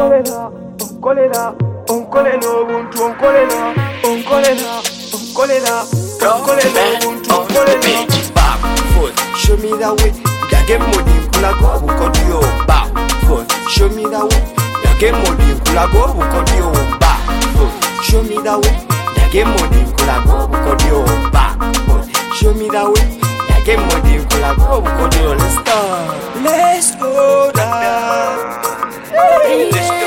Show me that way, get money, kula go bukodio. Back foot, show me that way, get money, kula go bukodio. Back foot, show me that way, get money, kula go bukodio. Back foot, show me that way, get money, kula go bukodio. Let's go down. Let's go.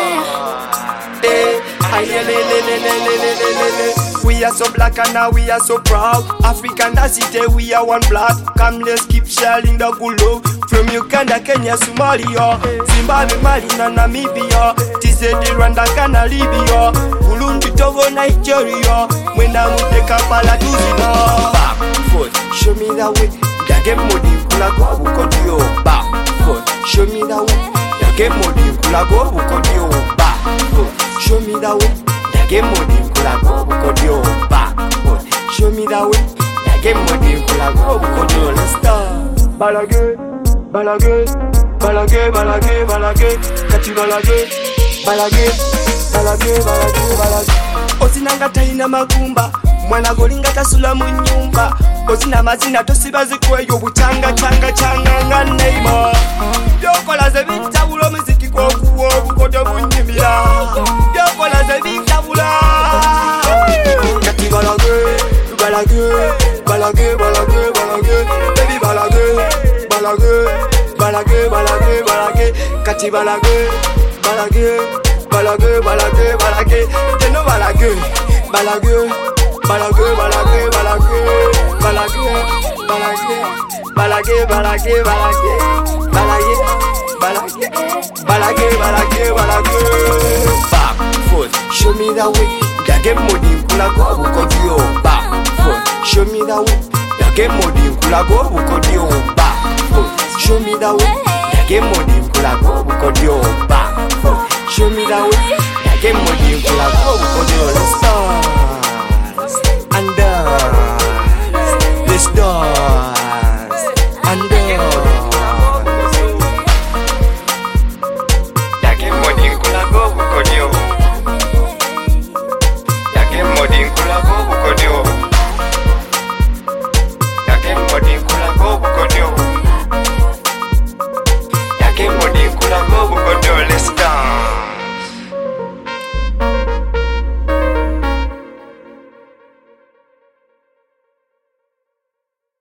We are so black and now we are so proud. African city, we are one blood. Come, let's keep sharing the good love. From Uganda, Kenya, Somalia, Zimbabwe, Mali, na Namibia, TZD, Rwanda, Ghana, Libya, Burundi, Togo, Nigeria. When I'm with the Kampala, Tuzina. Back foot, show me that way. Get money, kula go bukodio. Back foot, show me that way. Get money, kula go bukodio. Back foot, show me that way. Get money, kula go bukodio. Back foot, show me that way. Get money, kula go bukodio. Let's start. Balage, balage, balage, balage, balage. Kati balage, balage, balage, balage, balage. Ozinanga taina magumba. Mwana golinga tasula mu nyumba. Ozina mazina tosibazi kweyo buchanga changa changa nga neima. Byokola ze bitabula muziki kwa kuwo bukodo bunyimira. Byokola ze bitabula. Kati balage, balage, balage, balage, balage. Baby balage, balage, balage, balage, balage. Kati balage, balage, balage, balage, balage. Teno balage, balage. Balage, balage, balage, balage, balage, balage, balage, balage, balage, balage, balage, balage. Back foot, show me that way. Get money, kula go bukodio. Back foot, show me that way. Get money, kula go bukodio. Back foot, show me that way. Get money, kula go bukodio. Back foot, show me that way. Get money, kula go bukodio. Let's start.